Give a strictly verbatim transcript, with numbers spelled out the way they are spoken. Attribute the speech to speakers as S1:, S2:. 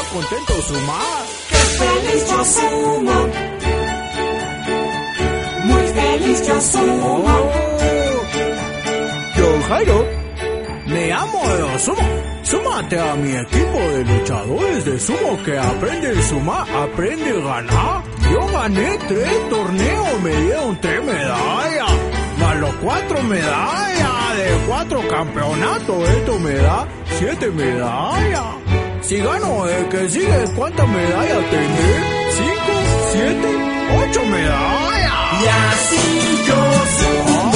S1: contento sumar.
S2: ¡Qué feliz yo sumo! Muy feliz yo sumo.
S1: Oh, yo, Jairo, me amo de sumo. Súmate a mi equipo de luchadores de sumo que aprende a sumar, aprende a ganar. Yo gané tres torneos, me dieron tres medallas. Más los cuatro medallas de cuatro campeonatos, esto me da siete medallas. Si gano el que sigue, ¿cuántas medallas tendré? Cinco, siete, ocho medallas.
S2: Y así yo sumo.